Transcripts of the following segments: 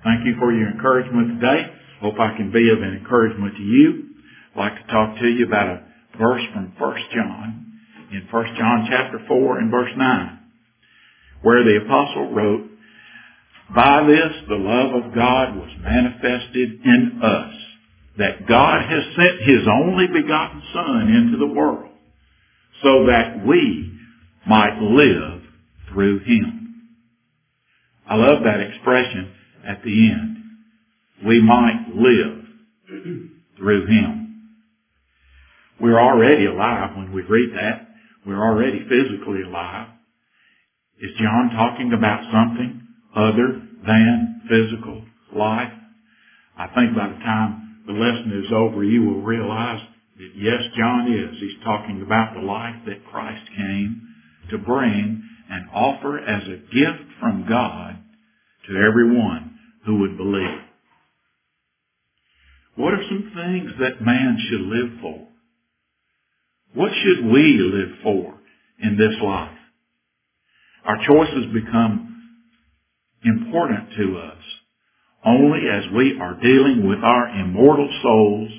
Thank you for your encouragement today. Hope I can be of an encouragement to you. I'd like to talk to you about a verse from 1 John, in 1 John chapter 4 and verse 9, where the apostle wrote, "By this the love of God was manifested in us, that God has sent His only begotten Son into the world, so that we might live through Him." I love that expression at the end. We might live through Him. We're already alive when we read that. We're already physically alive. Is John talking about something other than physical life? I think by the time the lesson is over, you will realize that yes, John is. He's talking about the life that Christ came to bring and offer as a gift from God to everyone who would believe. What are some things that man should live for? What should we live for in this life? Our choices become important to us only as we are dealing with our immortal souls,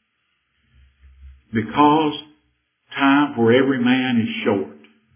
because time for every man is short.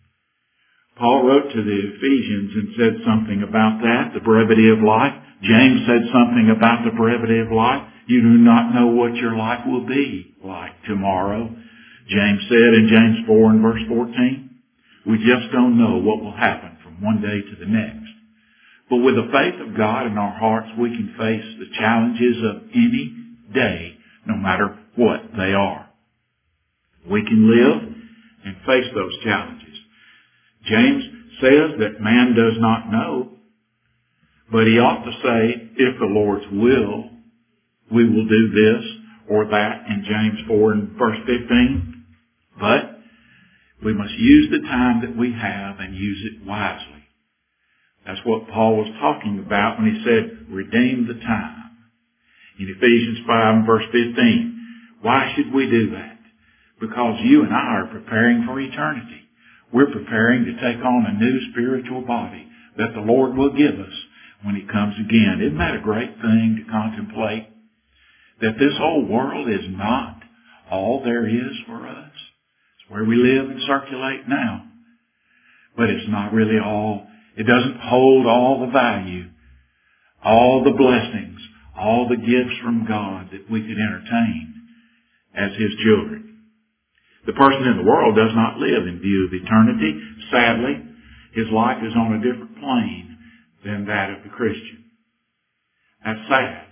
Paul wrote to the Ephesians and said something about that, the brevity of life. James said something about the brevity of life. You do not know what your life will be like tomorrow. James said in James 4 and verse 14, we just don't know what will happen from one day to the next. But with the faith of God in our hearts, we can face the challenges of any day, no matter what they are. We can live and face those challenges. James says that man does not know, but he ought to say, if the Lord's will, we will do this or that in James 4 and verse 15. But we must use the time that we have and use it wisely. That's what Paul was talking about when he said, redeem the time. In Ephesians 5 and verse 15. Why should we do that? Because you and I are preparing for eternity. We're preparing to take on a new spiritual body that the Lord will give us when He comes again. Isn't that a great thing to contemplate? That this whole world is not all there is for us. It's where we live and circulate now. But it's not really all. It doesn't hold all the value, all the blessings, all the gifts from God that we could entertain as His children. The person in the world does not live in view of eternity. Sadly, his life is on a different plane than that of the Christian. That's sad.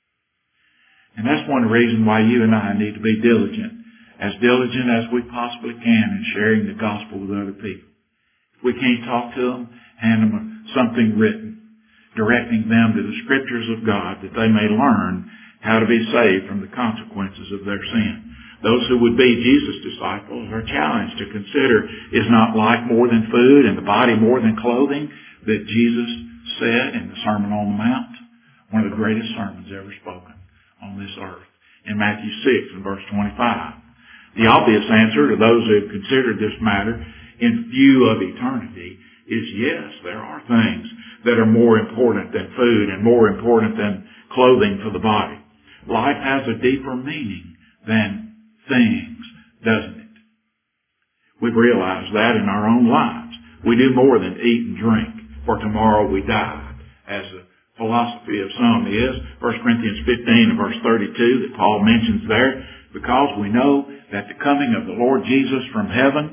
And that's one reason why you and I need to be diligent as we possibly can in sharing the gospel with other people. If we can't talk to them, hand them something written, directing them to the scriptures of God that they may learn how to be saved from the consequences of their sin. Those who would be Jesus' disciples are challenged to consider, is not life more than food and the body more than clothing, that Jesus said in the Sermon on the Mount, one of the greatest sermons ever spoken on this earth, in Matthew 6 and verse 25. The obvious answer to those who have considered this matter in view of eternity is yes, there are things that are more important than food and more important than clothing for the body. Life has a deeper meaning than things, doesn't it? We've realized that in our own lives. We do more than eat and drink, for tomorrow we die, as the philosophy of some is. 1 Corinthians 15 and verse 32 that Paul mentions there, because we know that the coming of the Lord Jesus from heaven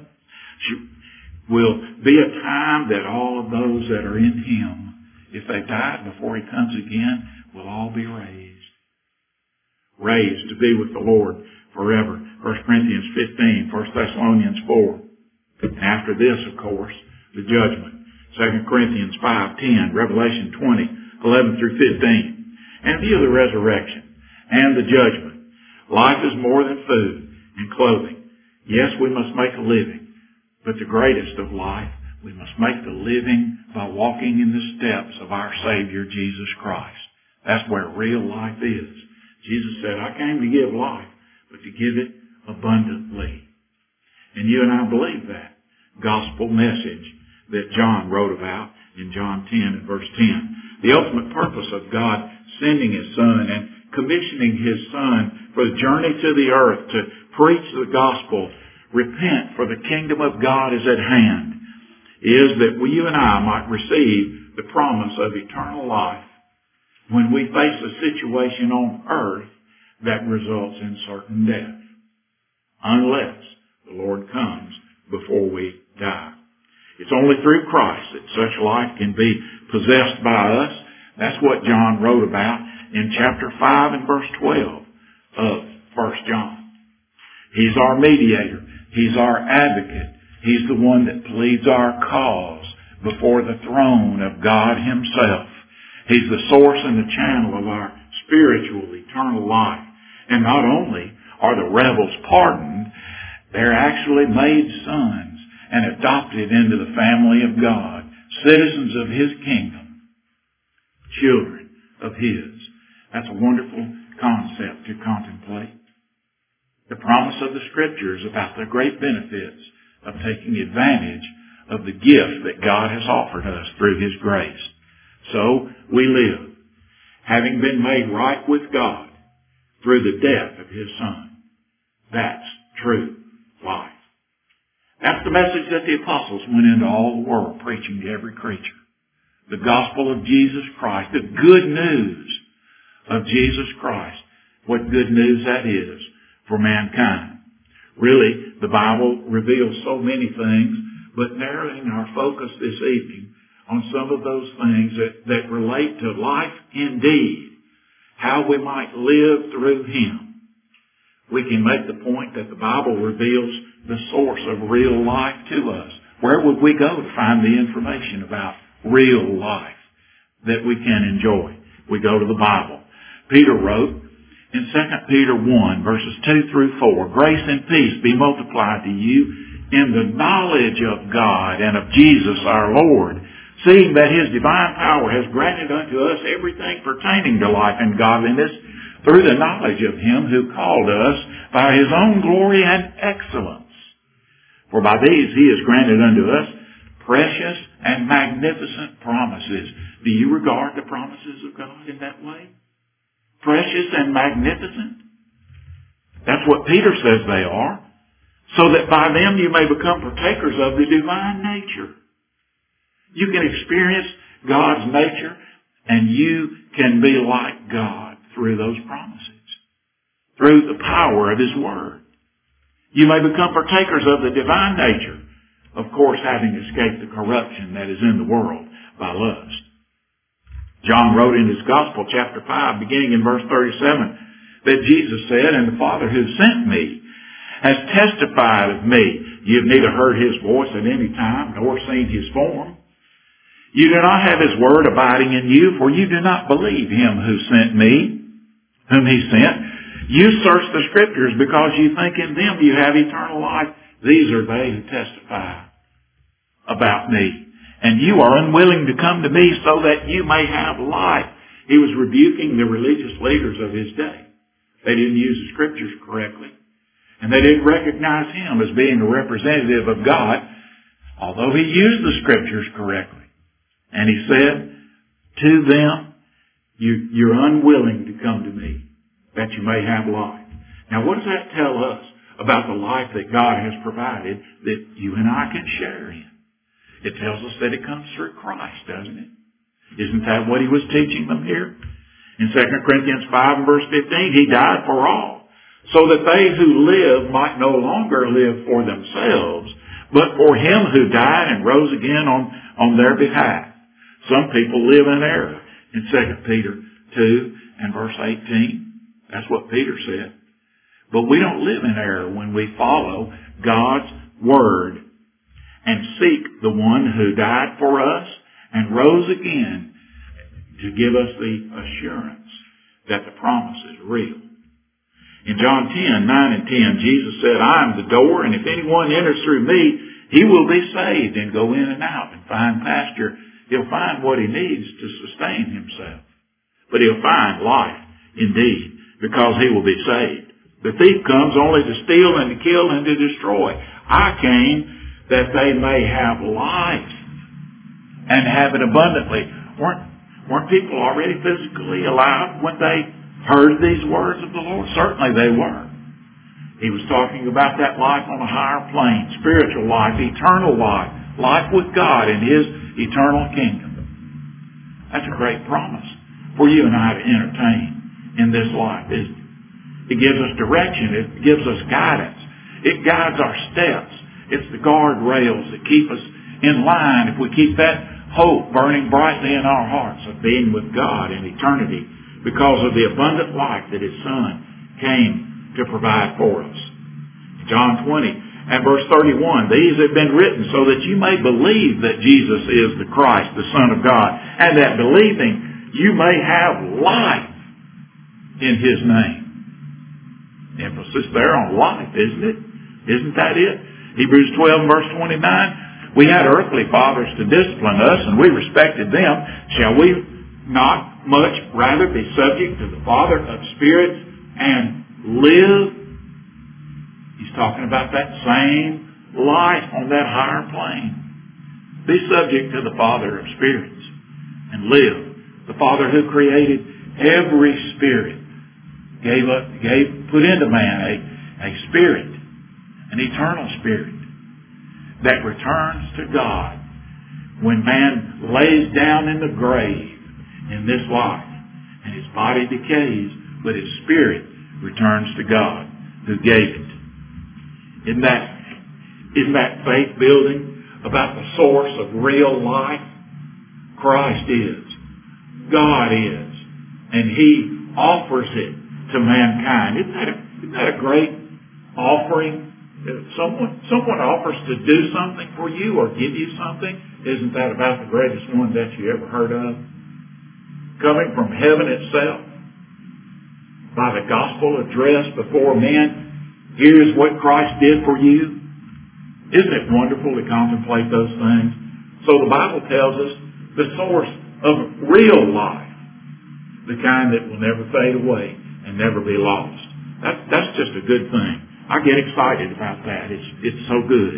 will be a time that all of those that are in Him, if they died before He comes again, will all be raised. Raised to be with the Lord forever. 1 Corinthians 15, 1 Thessalonians 4. And after this, of course, the judgment. 2 Corinthians 5:10, Revelation 20, 11 through 15. And view the resurrection and the judgment. Life is more than food and clothing. Yes, we must make a living. But the greatest of life, we must make the living by walking in the steps of our Savior, Jesus Christ. That's where real life is. Jesus said, I came to give life, but to give it abundantly. And you and I believe that gospel message that John wrote about in John 10 and verse 10. the ultimate purpose of God sending His Son and commissioning His Son for the journey to the earth to preach the gospel, repent for the kingdom of God is at hand, is that you and I might receive the promise of eternal life when we face a situation on earth that results in certain death, unless the Lord comes before we die. It's only through Christ that such life can be possessed by us. That's what John wrote about in chapter 5 and verse 12 of 1 John. He's our mediator. He's our advocate. He's the one that pleads our cause before the throne of God Himself. He's the source and the channel of our spiritual, eternal life. And not only are the rebels pardoned, they're actually made sons and adopted into the family of God, citizens of His kingdom, children of His. That's a wonderful concept to contemplate. The promise of the Scriptures about the great benefits of taking advantage of the gift that God has offered us through His grace. So we live, having been made right with God through the death of His Son. That's true life. That's the message that the apostles went into all the world preaching to every creature. The gospel of Jesus Christ, the good news of Jesus Christ. What good news that is for mankind. Really, the Bible reveals so many things, but narrowing our focus this evening on some of those things that relate to life indeed, how we might live through Him. We can make the point that the Bible reveals the source of real life to us. Where would we go to find the information about real life that we can enjoy? We go to the Bible. Peter wrote in 2 Peter 1, verses 2 through 4, "Grace and peace be multiplied to you in the knowledge of God and of Jesus our Lord, seeing that His divine power has granted unto us everything pertaining to life and godliness, through the knowledge of Him who called us by His own glory and excellence. For by these He has granted unto us precious and magnificent promises." Do you regard the promises of God in that way? Precious and magnificent? That's what Peter says they are. So that by them you may become partakers of the divine nature. You can experience God's nature and you can be like God through those promises, through the power of His Word. You may become partakers of the divine nature, of course having escaped the corruption that is in the world by lust. John wrote in his Gospel, chapter 5, beginning in verse 37, that Jesus said, "And the Father who sent me has testified of me. You have neither heard His voice at any time, nor seen His form. You do not have His word abiding in you, for you do not believe Him who sent me, whom He sent. You search the Scriptures because you think in them you have eternal life. These are they who testify about me. And you are unwilling to come to me so that you may have life." He was rebuking the religious leaders of His day. They didn't use the Scriptures correctly. And they didn't recognize Him as being a representative of God, although He used the Scriptures correctly. And He said to them, you're unwilling to come to me, that you may have life. Now what does that tell us about the life that God has provided that you and I can share in? It tells us that it comes through Christ, doesn't it? Isn't that what He was teaching them here? In 2 Corinthians 5 and verse 15, He died for all, so that they who live might no longer live for themselves, but for Him who died and rose again on their behalf. Some people live in error. In 2 Peter 2 and verse 18, that's what Peter said. But we don't live in error when we follow God's Word and seek the one who died for us and rose again to give us the assurance that the promise is real. In John 10, 9 and 10, Jesus said, "I am the door, and if anyone enters through me, he will be saved and go in and out and find pasture. He'll find what he needs to sustain himself. But he'll find life indeed, because he will be saved. The thief comes only to steal and to kill and to destroy. I came that they may have life and have it abundantly." Weren't people already physically alive when they heard these words of the Lord? Certainly they were. He was talking about that life on a higher plane, spiritual life, eternal life, life with God in His eternal kingdom. That's a great promise for you and I to entertain in this life, isn't it? It gives us direction. It gives us guidance. It guides our steps. It's the guardrails that keep us in line if we keep that hope burning brightly in our hearts of being with God in eternity because of the abundant life that His Son came to provide for us. John 20 and verse 31, these have been written so that you may believe that Jesus is the Christ, the Son of God, and that believing you may have life in His name. Emphasis there on life, isn't it? Isn't that it? Hebrews 12 and verse 29, we had earthly fathers to discipline us, and we respected them. Shall we not much rather be subject to the Father of spirits and live? He's talking about that same life on that higher plane. Be subject to the Father of spirits and live. The Father who created every spirit put into man a spirit, an eternal spirit that returns to God when man lays down in the grave in this life and his body decays, but his spirit returns to God who gave it. Isn't that faith building about the source of real life? Christ is. God is. And He offers it to mankind. Isn't that a great offering? Someone offers to do something for you or give you something. Isn't that about the greatest one that you ever heard of? Coming from heaven itself by the gospel addressed before men. Here's what Christ did for you. Isn't it wonderful to contemplate those things? So the Bible tells us the source of real life, the kind that will never fade away and never be lost. That's just a good thing. I get excited about that. It's so good.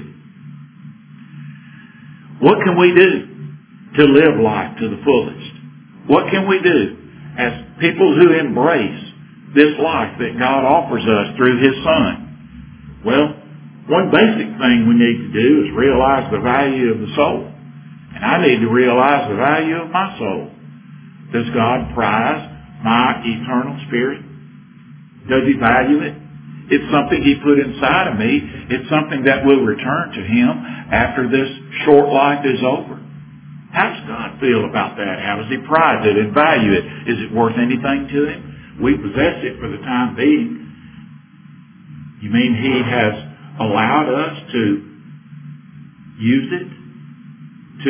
What can we do to live life to the fullest? What can we do as people who embrace this life that God offers us through His Son? Well, one basic thing we need to do is realize the value of the soul. And I need to realize the value of my soul. Does God prize my eternal spirit? Does He value it? It's something He put inside of me. It's something that will return to Him after this short life is over. How does God feel about that? How does He prize it and value it? Is it worth anything to Him? We possess it for the time being. You mean He has allowed us to use it, to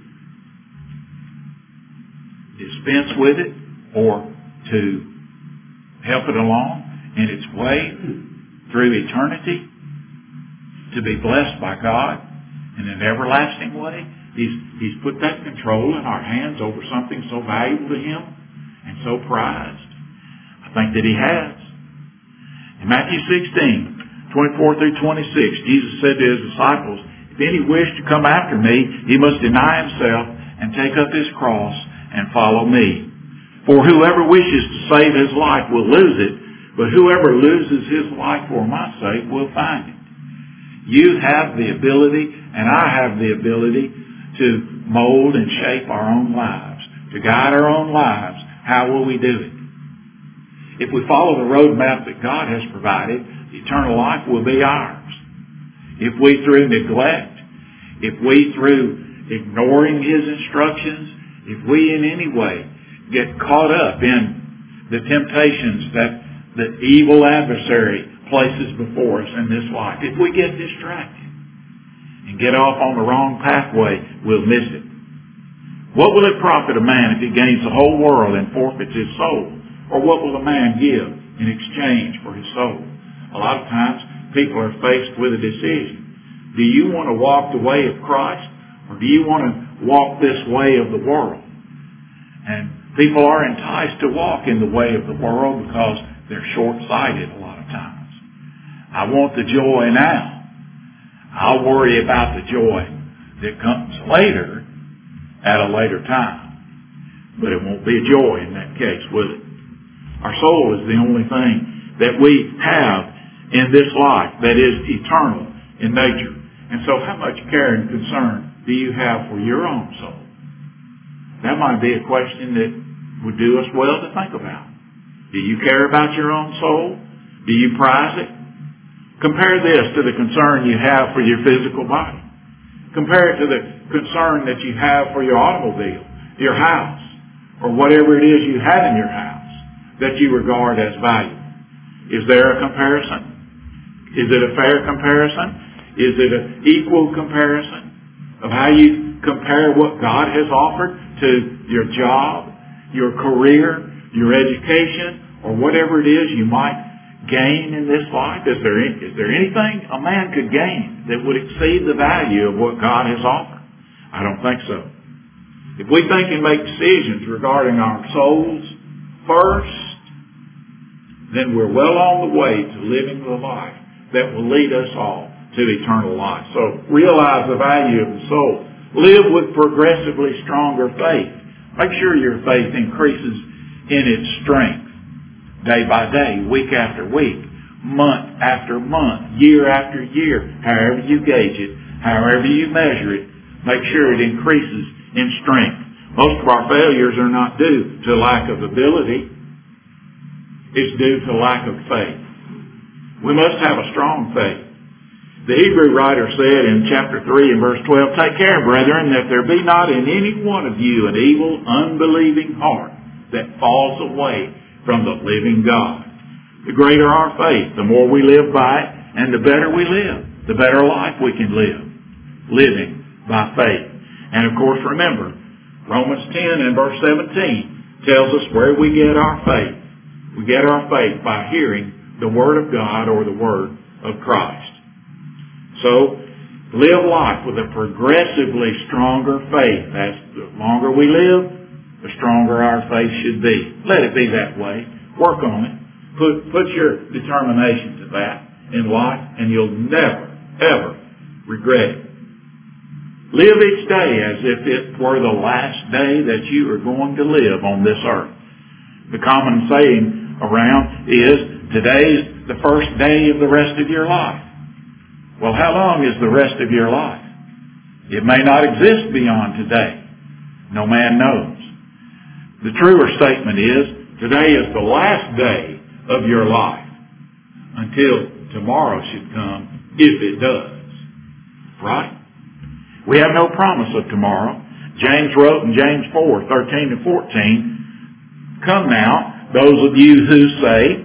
dispense with it, or to help it along in its way through eternity, to be blessed by God in an everlasting way? He's put that control in our hands over something so valuable to Him and so prized. I think that He has. In Matthew 16, 24 through 26, Jesus said to His disciples, if any wish to come after me, he must deny himself and take up his cross and follow me. For whoever wishes to save his life will lose it, but whoever loses his life for my sake will find it. You have the ability, and I have the ability, to mold and shape our own lives, to guide our own lives. How will we do it? If we follow the roadmap that God has provided, eternal life will be ours. If we through neglect, if we through ignoring His instructions, if we in any way get caught up in the temptations that the evil adversary places before us in this life, if we get distracted and get off on the wrong pathway, we'll miss it. What will it profit a man if he gains the whole world and forfeits his soul? Or what will a man give in exchange for his soul? A lot of times people are faced with a decision. Do you want to walk the way of Christ, or do you want to walk this way of the world? And people are enticed to walk in the way of the world because they're short-sighted a lot of times. I want the joy now. I'll worry about the joy that comes later at a later time. But it won't be a joy in that case, will it? Our soul is the only thing that we have in this life that is eternal in nature. And so how much care and concern do you have for your own soul? That might be a question that would do us well to think about. Do you care about your own soul? Do you prize it? Compare this to the concern you have for your physical body. Compare it to the concern that you have for your automobile, your house, or whatever it is you have in your house that you regard as valuable. Is there a comparison? Is it a fair comparison? Is it an equal comparison of how you compare what God has offered to your job, your career, your education, or whatever it is you might gain in this life? Is there anything a man could gain that would exceed the value of what God has offered? I don't think so. If we think and make decisions regarding our souls first, then we're well on the way to living the life that will lead us all to eternal life. So realize the value of the soul. Live with progressively stronger faith. Make sure your faith increases in its strength day by day, week after week, month after month, year after year, however you gauge it, however you measure it, make sure it increases in strength. Most of our failures are not due to lack of ability. It's due to lack of faith. We must have a strong faith. The Hebrew writer said in chapter 3 and verse 12, "Take care, brethren, that there be not in any one of you an evil, unbelieving heart that falls away from the living God." The greater our faith, the more we live by it, and the better we live, the better life we can live, living by faith. And of course, remember, Romans 10 and verse 17 tells us where we get our faith. We get our faith by hearing the Word of God or the Word of Christ. So, live life with a progressively stronger faith. As the longer we live, the stronger our faith should be. Let it be that way. Work on it. Put your determination to that in life, and you'll never, ever regret it. Live each day as if it were the last day that you are going to live on this earth. The common saying around is, today's the first day of the rest of your life. Well, how long is the rest of your life? It may not exist beyond today. No man knows. The truer statement is, today is the last day of your life until tomorrow should come, if it does. Right? We have no promise of tomorrow. James wrote in James 4, 13 and 14, "Come now, those of you who say,"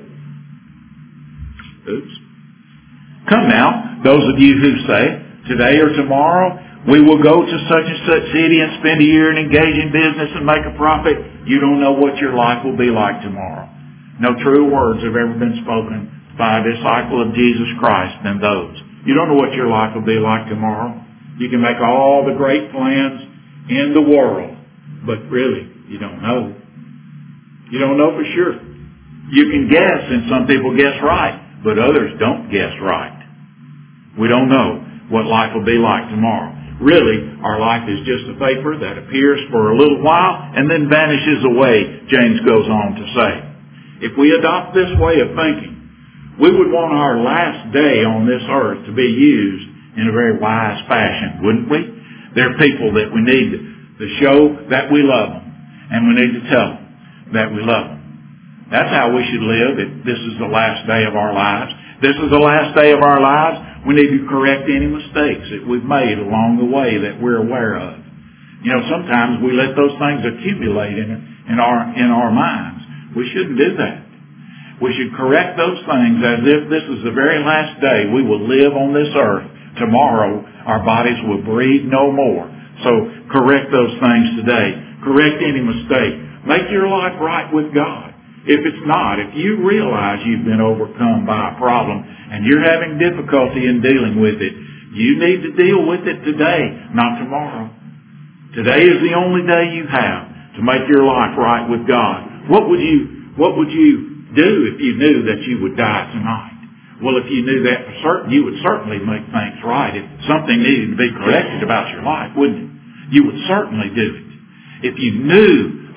"Come now, those of you who say, today or tomorrow, we will go to such and such city and spend a year and engage in business and make a profit. You don't know what your life will be like tomorrow." No truer words have ever been spoken by a disciple of Jesus Christ than those. You don't know what your life will be like tomorrow. You can make all the great plans in the world, but really, you don't know. You don't know for sure. You can guess, and some people guess right, but others don't guess right. We don't know what life will be like tomorrow. Really, our life is just a vapor that appears for a little while and then vanishes away, James goes on to say. If we adopt this way of thinking, we would want our last day on this earth to be used in a very wise fashion, wouldn't we? There are people that we need to show that we love them, and we need to tell them that we love them. That's how we should live if this is the last day of our lives. This is the last day of our lives. We need to correct any mistakes that we've made along the way that we're aware of. You know, sometimes we let those things accumulate in our minds. We shouldn't do that. We should correct those things as if this is the very last day we will live on this earth. Tomorrow, our bodies will breathe no more. So correct those things today. Correct any mistake. Make your life right with God. If it's not, if you realize you've been overcome by a problem and you're having difficulty in dealing with it, you need to deal with it today, not tomorrow. Today is the only day you have to make your life right with God. What would you do if you knew that you would die tonight? Well, if you knew that for certain, you would certainly make things right. If something needed to be corrected about your life, wouldn't you? You would certainly do it. If you knew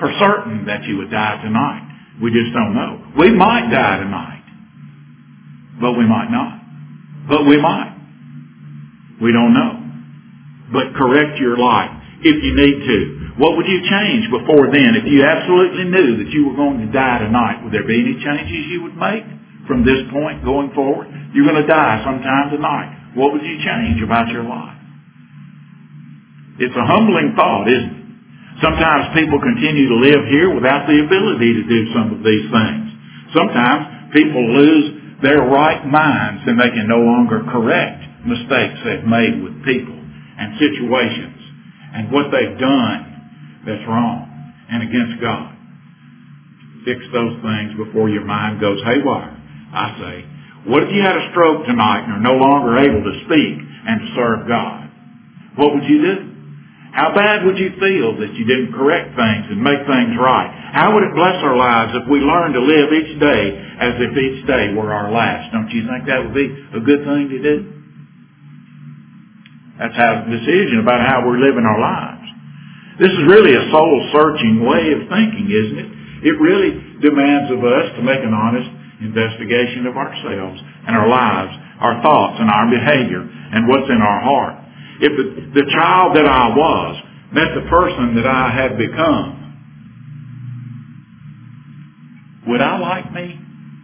for certain that you would die tonight. We just don't know. We might die tonight, but we might not. But we might. We don't know. But correct your life if you need to. What would you change before then? If you absolutely knew that you were going to die tonight, would there be any changes you would make from this point going forward? You're going to die sometime tonight. What would you change about your life? It's a humbling thought, isn't it? Sometimes people continue to live here without the ability to do some of these things. Sometimes people lose their right minds and they can no longer correct mistakes they've made with people and situations and what they've done that's wrong and against God. Fix those things before your mind goes haywire. I say, what if you had a stroke tonight and are no longer able to speak and to serve God? What would you do? How bad would you feel that you didn't correct things and make things right? How would it bless our lives if we learned to live each day as if each day were our last? Don't you think that would be a good thing to do? That's how the decision about how we're living our lives. This is really a soul-searching way of thinking, isn't it? It really demands of us to make an honest investigation of ourselves and our lives, our thoughts and our behavior and what's in our heart. If the child that I was met the person that I had become, would I like me?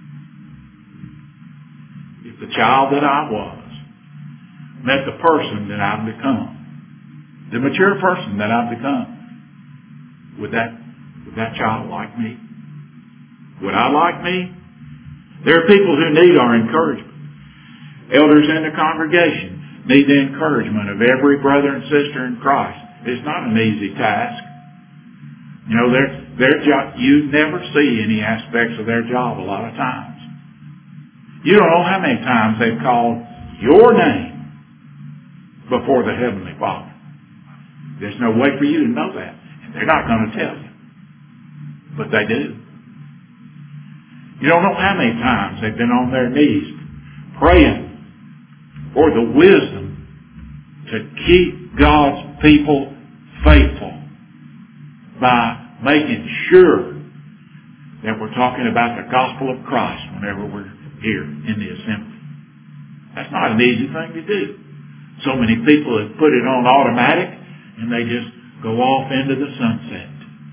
If the child that I was met the person that I've become, the mature person that I've become, would that child like me? Would I like me? There are people who need our encouragement. Elders in the congregation need the encouragement of every brother and sister in Christ. It's not an easy task. You know, their job, you never see any aspects of their job a lot of times. You don't know how many times they've called your name before the Heavenly Father. There's no way for you to know that. And they're not going to tell you. But they do. You don't know how many times they've been on their knees praying for the wisdom to keep God's people faithful by making sure that we're talking about the gospel of Christ whenever we're here in the assembly. That's not an easy thing to do. So many people have put it on automatic and they just go off into the sunset.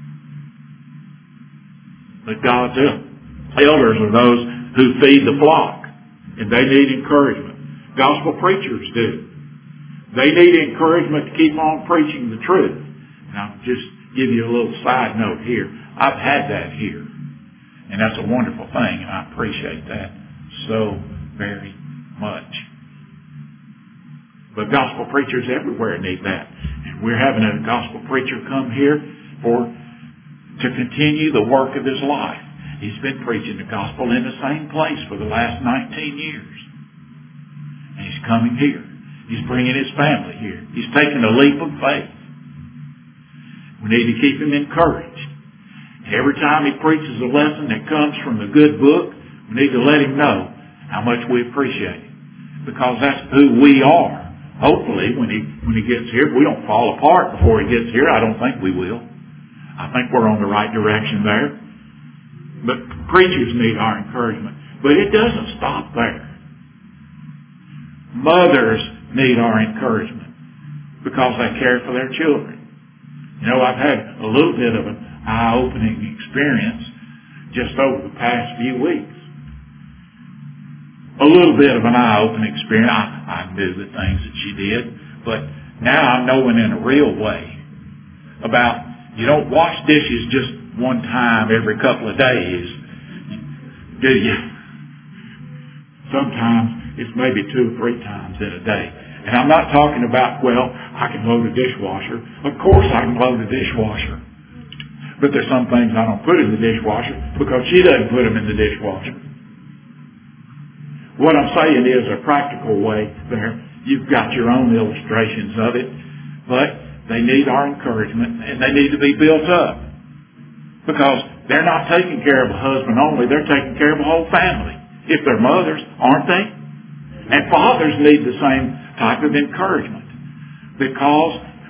But God's elders are those who feed the flock and they need encouragement. Gospel preachers do. They need encouragement to keep on preaching the truth. And I'll just give you a little side note here. I've had that here. And that's a wonderful thing, and I appreciate that so very much. But gospel preachers everywhere need that. And we're having a gospel preacher come here to continue the work of his life. He's been preaching the gospel in the same place for the last 19 years. And he's coming here. He's bringing his family here. He's taking a leap of faith. We need to keep him encouraged. Every time he preaches a lesson that comes from the good book, we need to let him know how much we appreciate him. Because that's who we are. Hopefully, when he gets here, if we don't fall apart before he gets here, I don't think we will. I think we're on the right direction there. But preachers need our encouragement. But it doesn't stop there. Mothers need our encouragement because they care for their children. You know, I've had a little bit of an eye-opening experience just over the past few weeks. A little bit of an eye-opening experience. I knew the things that she did, but now I'm knowing in a real way about you don't wash dishes just one time every couple of days, do you? Sometimes it's maybe 2 or 3 times in a day. And I'm not talking about, well, I can load a dishwasher. Of course I can load a dishwasher. But there's some things I don't put in the dishwasher because she doesn't put them in the dishwasher. What I'm saying is a practical way there. You've got your own illustrations of it. But they need our encouragement and they need to be built up. Because they're not taking care of a husband only. They're taking care of a whole family. If they're mothers, aren't they? And fathers need the same type of encouragement. Because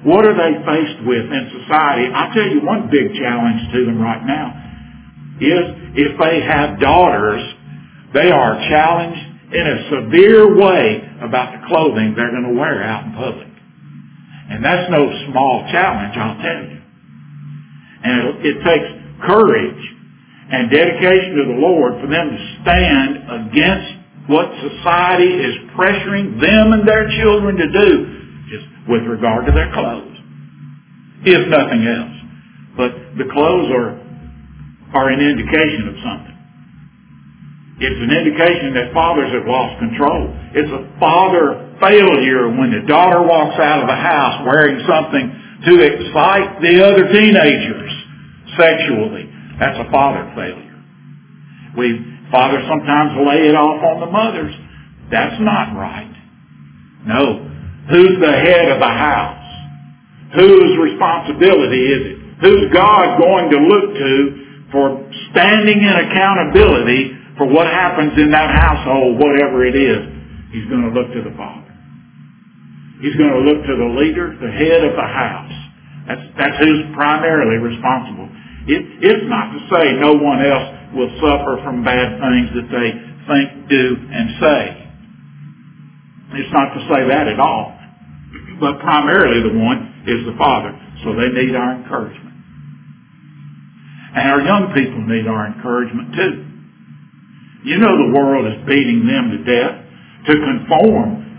What are they faced with in society? I'll tell you one big challenge to them right now is if they have daughters, they are challenged in a severe way about the clothing they're going to wear out in public. And that's no small challenge, I'll tell you. And it takes courage and dedication to the Lord for them to stand against what society is pressuring them and their children to do, just with regard to their clothes, if nothing else. But the clothes are an indication of something. It's an indication that fathers have lost control. It's a father failure when the daughter walks out of the house wearing something to excite the other teenagers sexually. That's a father failure. Fathers sometimes lay it off on the mothers. That's not right. No. Who's the head of the house? Whose responsibility is it? Who's God going to look to for standing in accountability for what happens in that household, whatever it is? He's going to look to the father. He's going to look to the leader, the head of the house. That's who's primarily responsible. It's not to say no one else will suffer from bad things that they think, do, and say. It's not to say that at all. But primarily the one is the father. So they need our encouragement. And our young people need our encouragement too. You know the world is beating them to death to conform.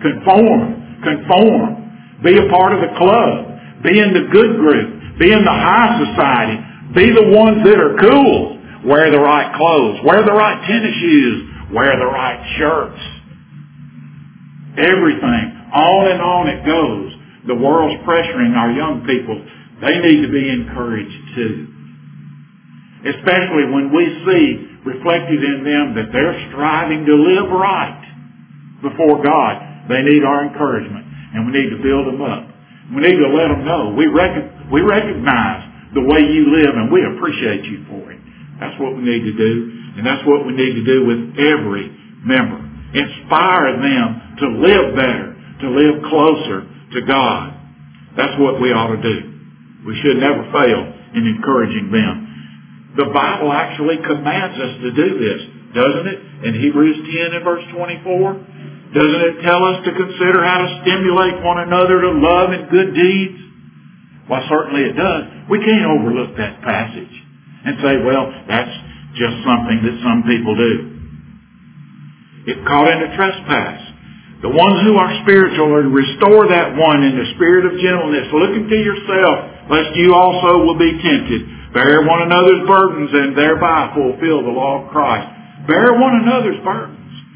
Be a part of the club. Be in the good group. Be in the high society. Be the ones that are cool. Wear the right clothes. Wear the right tennis shoes. Wear the right shirts. Everything. On and on it goes. The world's pressuring our young people. They need to be encouraged too. Especially when we see reflected in them that they're striving to live right before God. They need our encouragement. And we need to build them up. We need to let them know we recognize the way you live and we appreciate you for it. That's what we need to do. And that's what we need to do with every member. Inspire them to live better, to live closer to God. That's what we ought to do. We should never fail in encouraging them. The Bible actually commands us to do this, doesn't it? In Hebrews 10 and verse 24, doesn't it tell us to consider how to stimulate one another to love and good deeds? Well, certainly it does. We can't overlook that passage and say, well, that's just something that some people do. If caught in a trespass, the ones who are spiritual are to restore that one in the spirit of gentleness, looking to yourself, lest you also will be tempted. Bear one another's burdens and thereby fulfill the law of Christ. Bear one another's burdens.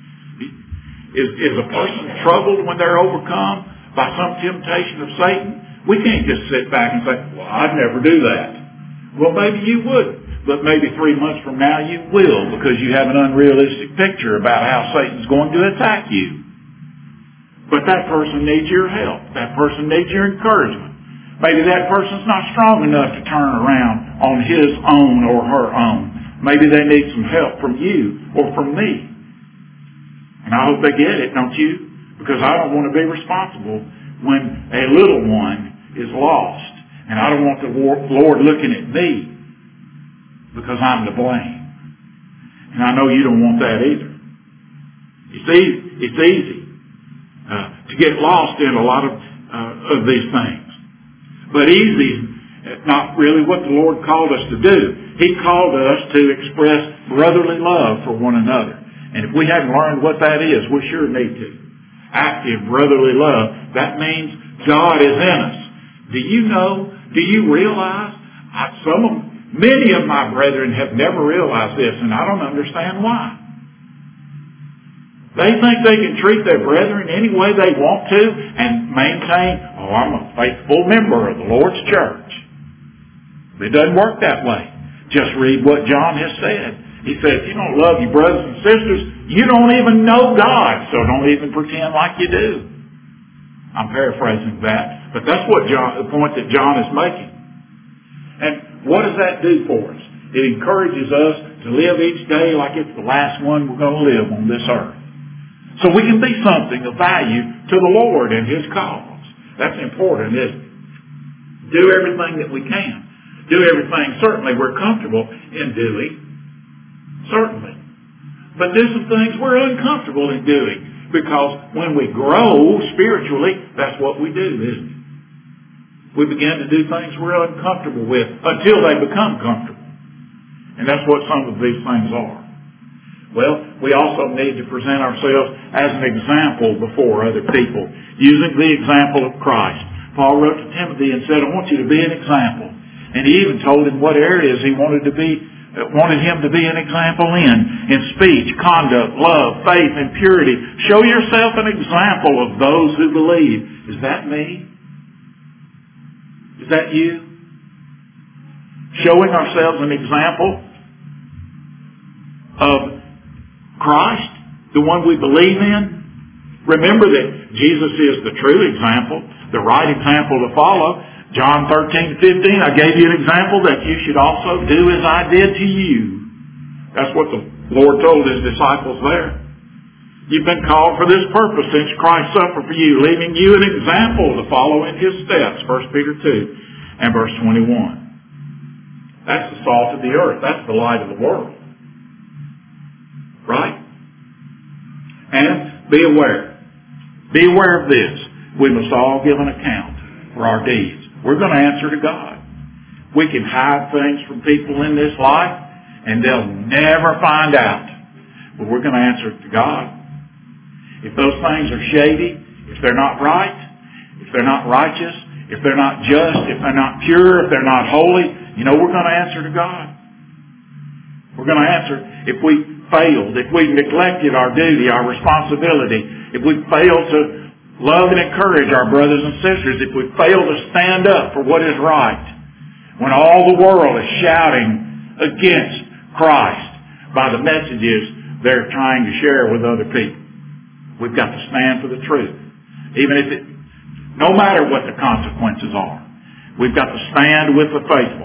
Is a person troubled when they're overcome by some temptation of Satan? We can't just sit back and say, well, I'd never do that. Well, maybe you would. But maybe 3 months from now you will, because you have an unrealistic picture about how Satan's going to attack you. But that person needs your help. That person needs your encouragement. Maybe that person's not strong enough to turn around on his own or her own. Maybe they need some help from you or from me. And I hope they get it, don't you? Because I don't want to be responsible when a little one is lost. And I don't want the Lord looking at me because I'm to blame. And I know you don't want that either. It's easy to get lost in a lot of these things. But easy is not really what the Lord called us to do. He called us to express brotherly love for one another. And if we haven't learned what that is, we sure need to. Active brotherly love. That means God is in us. Do you realize, many of my brethren have never realized this, and I don't understand why. They think they can treat their brethren any way they want to and maintain, I'm a faithful member of the Lord's church. It doesn't work that way. Just read what John has said. He said, if you don't love your brothers and sisters, you don't even know God, so don't even pretend like you do. I'm paraphrasing that, but that's the point that John is making. And what does that do for us? It encourages us to live each day like it's the last one we're going to live on this earth. So we can be something of value to the Lord and His cause. That's important, isn't it? Do everything that we can. Do everything certainly we're comfortable in doing. Certainly. But do some things we're uncomfortable in doing. Because when we grow spiritually, that's what we do, isn't it? We begin to do things we're uncomfortable with until they become comfortable. And that's what some of these things are. Well, we also need to present ourselves as an example before other people, using the example of Christ. Paul wrote to Timothy and said, I want you to be an example. And he even told him what areas he wanted him to be an example in speech, conduct, love, faith, and purity. Show yourself an example of those who believe. Is that me? Is that you? Showing ourselves an example of Christ, the one we believe in. Remember that Jesus is the true example, the right example to follow. John 13:15, I gave you an example that you should also do as I did to you. That's what the Lord told His disciples there. You've been called for this purpose since Christ suffered for you, leaving you an example to follow in His steps. 1 Peter 2 and verse 21. That's the salt of the earth. That's the light of the world. Right? And be aware. Be aware of this. We must all give an account for our deeds. We're going to answer to God. We can hide things from people in this life and they'll never find out. But we're going to answer to God. If those things are shady, if they're not right, if they're not righteous, if they're not just, if they're not pure, if they're not holy, we're going to answer to God. We're going to answer if we failed, if we neglected our duty, our responsibility, if we failed to love and encourage our brothers and sisters, if we fail to stand up for what is right, when all the world is shouting against Christ by the messages they're trying to share with other people. We've got to stand for the truth. Even if no matter what the consequences are, we've got to stand with the faithful.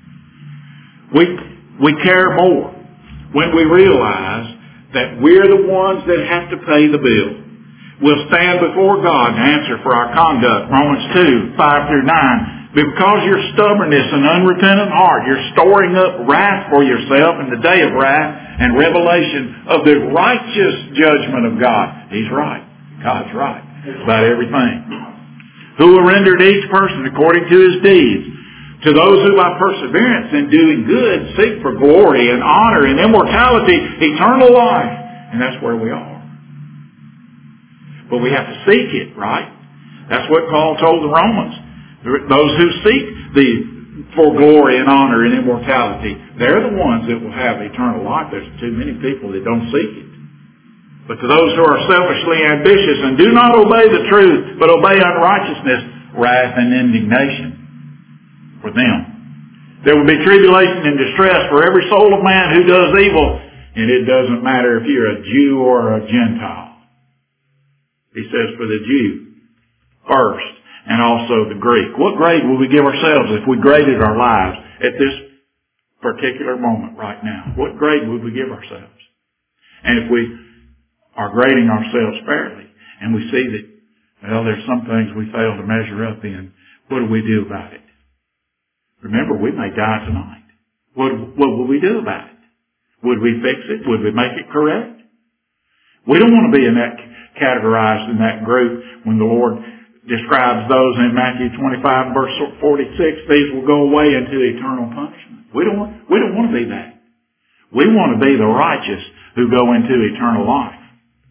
We care more when we realize that we're the ones that have to pay the bill. We'll stand before God and answer for our conduct. Romans 2, 5 through 9. Because your stubbornness and unrepentant heart, you're storing up wrath for yourself in the day of wrath and revelation of the righteous judgment of God. He's right. God's right about everything. Who will render to each person according to his deeds. To those who by perseverance in doing good seek for glory and honor and immortality, eternal life. And that's where we are. But we have to seek it, right? That's what Paul told the Romans. Those who seek for glory and honor and immortality, they're the ones that will have eternal life. There's too many people that don't seek it. But to those who are selfishly ambitious and do not obey the truth, but obey unrighteousness, wrath and indignation for them. There will be tribulation and distress for every soul of man who does evil, and it doesn't matter if you're a Jew or a Gentile. He says for the Jew first and also the Greek. What grade will we give ourselves if we graded our lives at this particular moment right now? What grade would we give ourselves? And if we are grading ourselves fairly and we see that, there's some things we fail to measure up in, what do we do about it? Remember, we may die tonight. What will we do about it? Would we fix it? Would we make it correct? We don't want to be categorized in that group when the Lord describes those in Matthew 25 verse 46, these will go away into eternal punishment. We don't want to be that. We want to be the righteous who go into eternal life.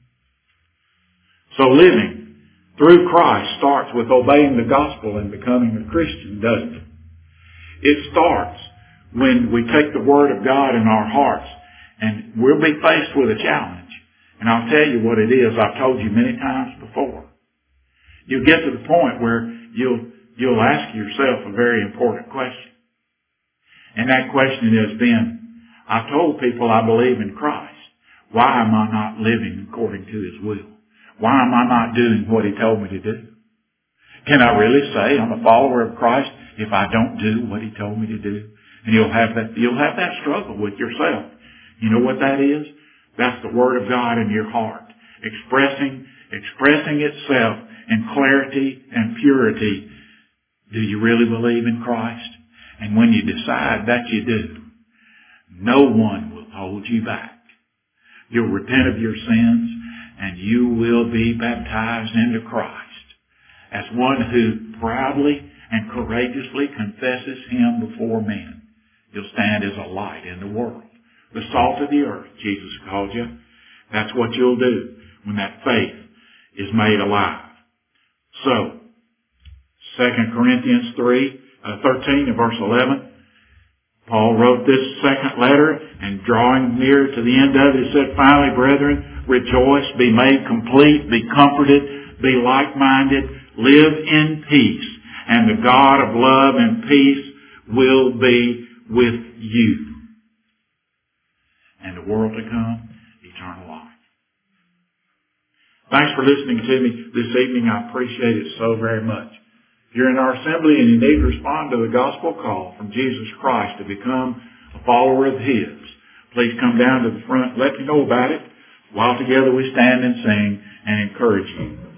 So living through Christ starts with obeying the gospel and becoming a Christian, doesn't it? It starts when we take the Word of God in our hearts, and we'll be faced with a challenge. And I'll tell you what it is. I've told you many times before. You'll get to the point where you'll ask yourself a very important question. And that question has been, I've told people I believe in Christ. Why am I not living according to His will? Why am I not doing what He told me to do? Can I really say I'm a follower of Christ if I don't do what He told me to do? And you'll have that struggle with yourself. You know what that is? That's the Word of God in your heart, expressing itself in clarity and purity Do you really believe in Christ? And when you decide that you do, no one will hold you back. You'll repent of your sins and you will be baptized into Christ as one who proudly and courageously confesses Him before men. You'll stand as a light in the world. The salt of the earth, Jesus called you. That's what you'll do when that faith is made alive. So, 2 Corinthians 13 and verse 11, Paul wrote this second letter, and drawing near to the end of it, he said, "Finally, brethren, rejoice, be made complete, be comforted, be like-minded, live in peace, and the God of love and peace will be with you." And the world to come, eternal life. Thanks for listening to me this evening. I appreciate it so very much. If you're in our assembly and you need to respond to the gospel call from Jesus Christ to become a follower of His, please come down to the front. Let me know about it. While together we stand and sing and encourage you.